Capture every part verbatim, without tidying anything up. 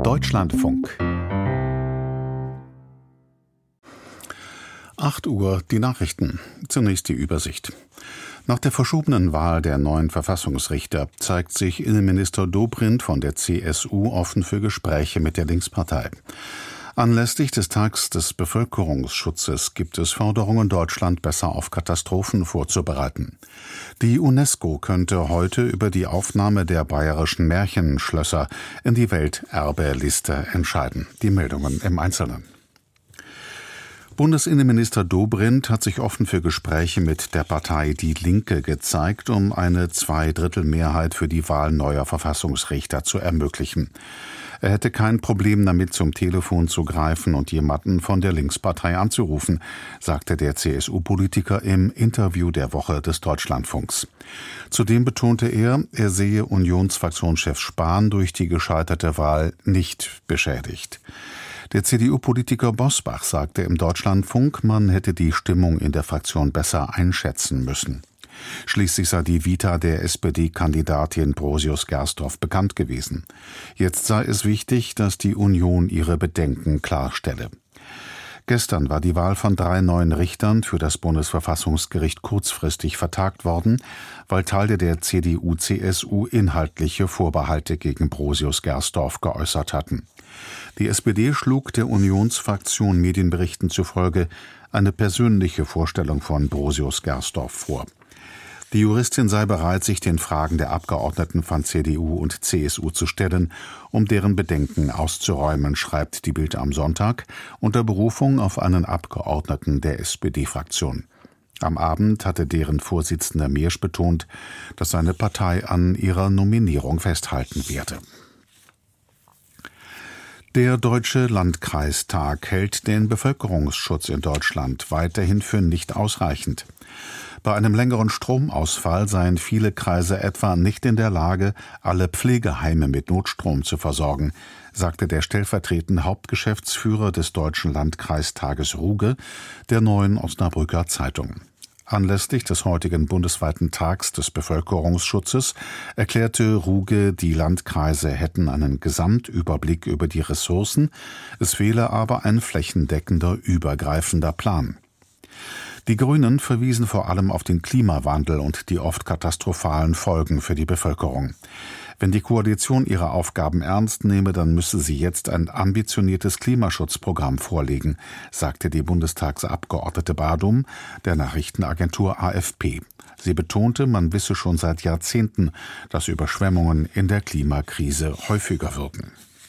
Deutschlandfunk. acht Uhr, die Nachrichten. Zunächst die Übersicht. Nach der verschobenen Wahl der neuen Verfassungsrichter zeigt sich Innenminister Dobrindt von der C S U offen für Gespräche mit der Linkspartei. Anlässlich des Tags des Bevölkerungsschutzes gibt es Forderungen, Deutschland besser auf Katastrophen vorzubereiten. Die UNESCO könnte heute über die Aufnahme der bayerischen Märchenschlösser in die Welterbeliste entscheiden. Die Meldungen im Einzelnen. Bundesinnenminister Dobrindt hat sich offen für Gespräche mit der Partei Die Linke gezeigt, um eine Zweidrittelmehrheit für die Wahl neuer Verfassungsrichter zu ermöglichen. Er hätte kein Problem damit, zum Telefon zu greifen und jemanden von der Linkspartei anzurufen, sagte der C S U-Politiker im Interview der Woche des Deutschlandfunks. Zudem betonte er, er sehe Unionsfraktionschef Spahn durch die gescheiterte Wahl nicht beschädigt. Der C D U-Politiker Bosbach sagte im Deutschlandfunk, man hätte die Stimmung in der Fraktion besser einschätzen müssen. Schließlich sei die Vita der S P D-Kandidatin Brosius-Gersdorf bekannt gewesen. Jetzt sei es wichtig, dass die Union ihre Bedenken klarstelle. Gestern war die Wahl von drei neuen Richtern für das Bundesverfassungsgericht kurzfristig vertagt worden, weil Teile der C D U C S U inhaltliche Vorbehalte gegen Brosius-Gersdorf geäußert hatten. Die S P D schlug der Unionsfraktion Medienberichten zufolge eine persönliche Vorstellung von Brosius-Gersdorf vor. Die Juristin sei bereit, sich den Fragen der Abgeordneten von C D U und C S U zu stellen, um deren Bedenken auszuräumen, schreibt die Bild am Sonntag unter Berufung auf einen Abgeordneten der S P D-Fraktion. Am Abend hatte deren Vorsitzender Meersch betont, dass seine Partei an ihrer Nominierung festhalten werde. Der Deutsche Landkreistag hält den Bevölkerungsschutz in Deutschland weiterhin für nicht ausreichend. Bei einem längeren Stromausfall seien viele Kreise etwa nicht in der Lage, alle Pflegeheime mit Notstrom zu versorgen, sagte der stellvertretende Hauptgeschäftsführer des Deutschen Landkreistages Ruge der Neuen Osnabrücker Zeitung. Anlässlich des heutigen bundesweiten Tags des Bevölkerungsschutzes erklärte Ruge, die Landkreise hätten einen Gesamtüberblick über die Ressourcen, es fehle aber ein flächendeckender, übergreifender Plan. Die Grünen verwiesen vor allem auf den Klimawandel und die oft katastrophalen Folgen für die Bevölkerung. Wenn die Koalition ihre Aufgaben ernst nehme, dann müsse sie jetzt ein ambitioniertes Klimaschutzprogramm vorlegen, sagte die Bundestagsabgeordnete Badum der Nachrichtenagentur A F P. Sie betonte, man wisse schon seit Jahrzehnten, dass Überschwemmungen in der Klimakrise häufiger würden.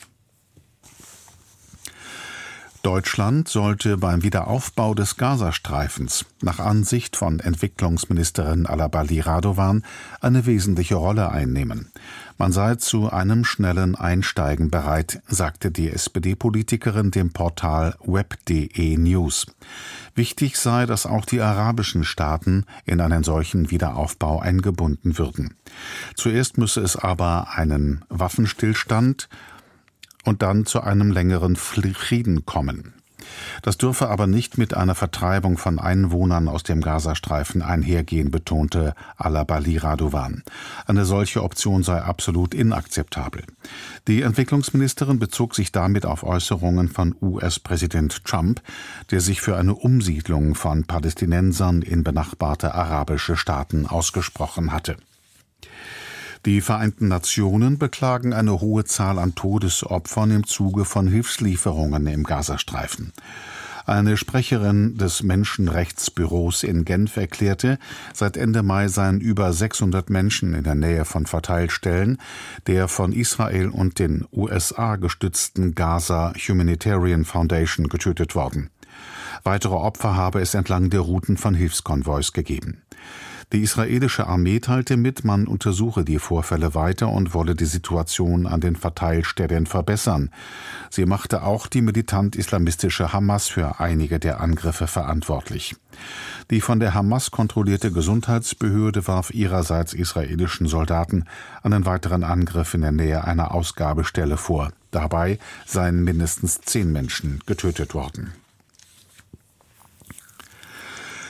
Deutschland sollte beim Wiederaufbau des Gazastreifens nach Ansicht von Entwicklungsministerin Alabali Radovan eine wesentliche Rolle einnehmen. Man sei zu einem schnellen Einsteigen bereit, sagte die S P D-Politikerin dem Portal web punkt de News. Wichtig sei, dass auch die arabischen Staaten in einen solchen Wiederaufbau eingebunden würden. Zuerst müsse es aber einen Waffenstillstand und dann zu einem längeren Frieden kommen. Das dürfe aber nicht mit einer Vertreibung von Einwohnern aus dem Gazastreifen einhergehen, betonte Alabali Radovan. Eine solche Option sei absolut inakzeptabel. Die Entwicklungsministerin bezog sich damit auf Äußerungen von U S-Präsident Trump, der sich für eine Umsiedlung von Palästinensern in benachbarte arabische Staaten ausgesprochen hatte. Die Vereinten Nationen beklagen eine hohe Zahl an Todesopfern im Zuge von Hilfslieferungen im Gazastreifen. Eine Sprecherin des Menschenrechtsbüros in Genf erklärte, seit Ende Mai seien über sechshundert Menschen in der Nähe von Verteilstellen der von Israel und den U S A gestützten Gaza Humanitarian Foundation getötet worden. Weitere Opfer habe es entlang der Routen von Hilfskonvois gegeben. Die israelische Armee teilte mit, man untersuche die Vorfälle weiter und wolle die Situation an den Verteilstellen verbessern. Sie machte auch die militant-islamistische Hamas für einige der Angriffe verantwortlich. Die von der Hamas kontrollierte Gesundheitsbehörde warf ihrerseits israelischen Soldaten einen weiteren Angriff in der Nähe einer Ausgabestelle vor. Dabei seien mindestens zehn Menschen getötet worden.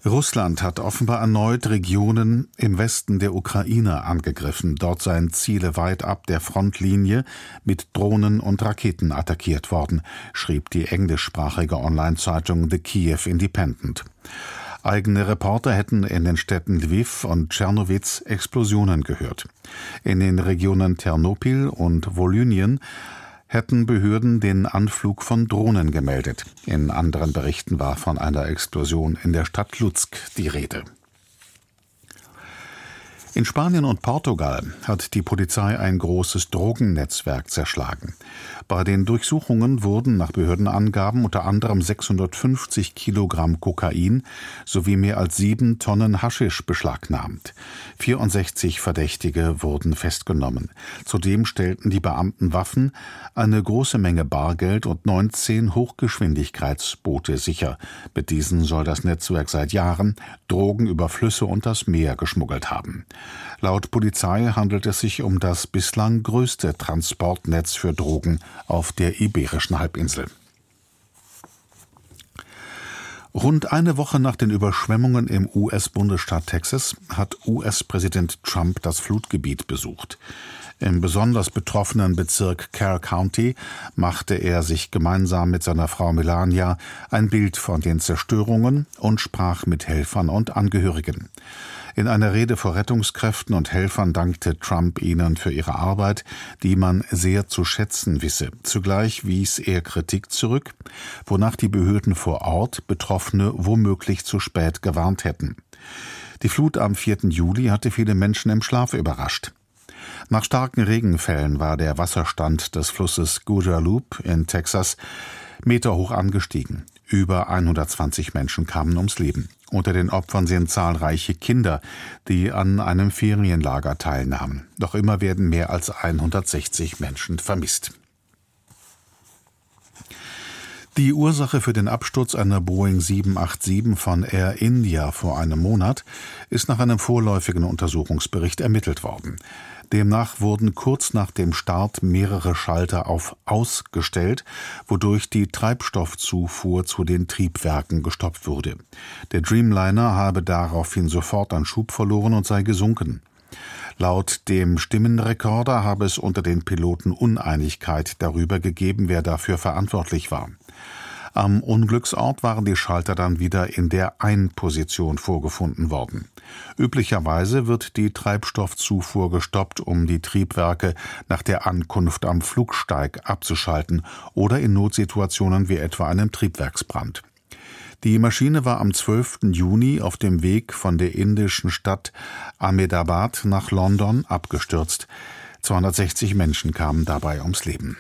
Russland hat offenbar erneut Regionen im Westen der Ukraine angegriffen. Dort seien Ziele weit ab der Frontlinie mit Drohnen und Raketen attackiert worden, schrieb die englischsprachige Online-Zeitung The Kiev Independent. Eigene Reporter hätten in den Städten Lviv und Tschernowitz Explosionen gehört. In den Regionen Ternopil und Volynien hätten Behörden den Anflug von Drohnen gemeldet. In anderen Berichten war von einer Explosion in der Stadt Lutsk die Rede. In Spanien und Portugal hat die Polizei ein großes Drogennetzwerk zerschlagen. Bei den Durchsuchungen wurden nach Behördenangaben unter anderem sechshundertfünfzig Kilogramm Kokain sowie mehr als sieben Tonnen Haschisch beschlagnahmt. vierundsechzig Verdächtige wurden festgenommen. Zudem stellten die Beamten Waffen, eine große Menge Bargeld und neunzehn Hochgeschwindigkeitsboote sicher. Mit diesen soll das Netzwerk seit Jahren Drogen über Flüsse und das Meer geschmuggelt haben. Laut Polizei handelt es sich um das bislang größte Transportnetz für Drogen auf der Iberischen Halbinsel. Rund eine Woche nach den Überschwemmungen im U S-Bundesstaat Texas hat U S-Präsident Trump das Flutgebiet besucht. Im besonders betroffenen Bezirk Kerr County machte er sich gemeinsam mit seiner Frau Melania ein Bild von den Zerstörungen und sprach mit Helfern und Angehörigen. In einer Rede vor Rettungskräften und Helfern dankte Trump ihnen für ihre Arbeit, die man sehr zu schätzen wisse. Zugleich wies er Kritik zurück, wonach die Behörden vor Ort Betroffene womöglich zu spät gewarnt hätten. Die Flut am vierten Juli hatte viele Menschen im Schlaf überrascht. Nach starken Regenfällen war der Wasserstand des Flusses Guadalupe in Texas meterhoch angestiegen. Über hundertzwanzig Menschen kamen ums Leben. Unter den Opfern sind zahlreiche Kinder, die an einem Ferienlager teilnahmen. Noch immer werden mehr als hundertsechzig Menschen vermisst. Die Ursache für den Absturz einer Boeing sieben acht sieben von Air India vor einem Monat ist nach einem vorläufigen Untersuchungsbericht ermittelt worden. Demnach wurden kurz nach dem Start mehrere Schalter auf Aus gestellt, wodurch die Treibstoffzufuhr zu den Triebwerken gestoppt wurde. Der Dreamliner habe daraufhin sofort an Schub verloren und sei gesunken. Laut dem Stimmenrekorder habe es unter den Piloten Uneinigkeit darüber gegeben, wer dafür verantwortlich war. Am Unglücksort waren die Schalter dann wieder in der Ein-Position vorgefunden worden. Üblicherweise wird die Treibstoffzufuhr gestoppt, um die Triebwerke nach der Ankunft am Flugsteig abzuschalten oder in Notsituationen wie etwa einem Triebwerksbrand. Die Maschine war am zwölften Juni auf dem Weg von der indischen Stadt Ahmedabad nach London abgestürzt. zweihundertsechzig Menschen kamen dabei ums Leben.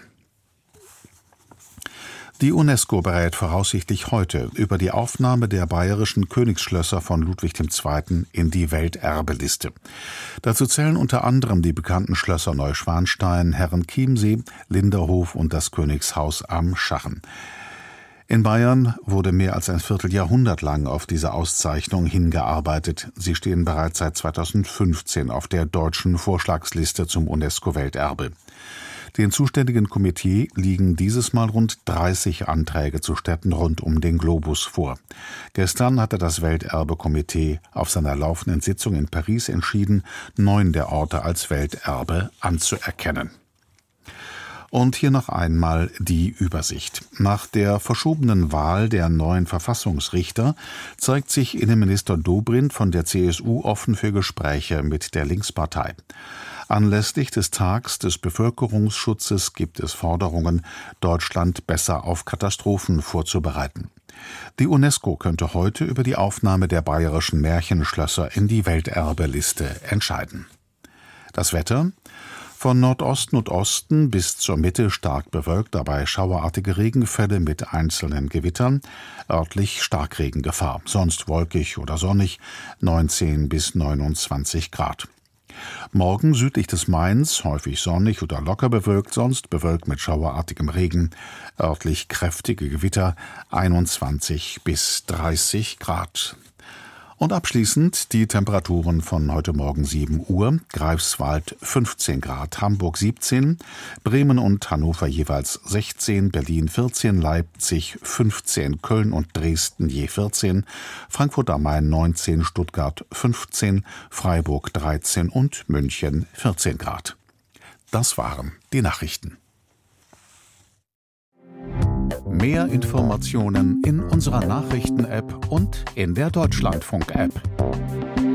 Die UNESCO berät voraussichtlich heute über die Aufnahme der bayerischen Königsschlösser von Ludwig der Zweite in die Welterbeliste. Dazu zählen unter anderem die bekannten Schlösser Neuschwanstein, Herrenchiemsee, Linderhof und das Königshaus am Schachen. In Bayern wurde mehr als ein Vierteljahrhundert lang auf diese Auszeichnung hingearbeitet. Sie stehen bereits seit zweitausendfünfzehn auf der deutschen Vorschlagsliste zum UNESCO-Welterbe. Dem zuständigen Komitee liegen dieses Mal rund dreißig Anträge zu Städten rund um den Globus vor. Gestern hatte das Welterbe-Komitee auf seiner laufenden Sitzung in Paris entschieden, neun der Orte als Welterbe anzuerkennen. Und hier noch einmal die Übersicht. Nach der verschobenen Wahl der neuen Verfassungsrichter zeigt sich Innenminister Dobrindt von der C S U offen für Gespräche mit der Linkspartei. Anlässlich des Tags des Bevölkerungsschutzes gibt es Forderungen, Deutschland besser auf Katastrophen vorzubereiten. Die UNESCO könnte heute über die Aufnahme der bayerischen Märchenschlösser in die Welterbeliste entscheiden. Das Wetter: Von Nordost-Nordosten bis zur Mitte stark bewölkt, dabei schauerartige Regenfälle mit einzelnen Gewittern, örtlich Starkregengefahr, sonst wolkig oder sonnig, neunzehn bis neunundzwanzig Grad. Morgen südlich des Mains häufig sonnig oder locker bewölkt, sonst bewölkt mit schauerartigem Regen, örtlich kräftige Gewitter, einundzwanzig bis dreißig Grad. Und abschließend die Temperaturen von heute Morgen sieben Uhr. Greifswald fünfzehn Grad, Hamburg siebzehn, Bremen und Hannover jeweils sechzehn, Berlin vierzehn, Leipzig fünfzehn, Köln und Dresden je vierzehn, Frankfurt am Main neunzehn, Stuttgart fünfzehn, Freiburg dreizehn und München vierzehn Grad. Das waren die Nachrichten. Mehr Informationen in unserer Nachrichten-App und in der Deutschlandfunk-App.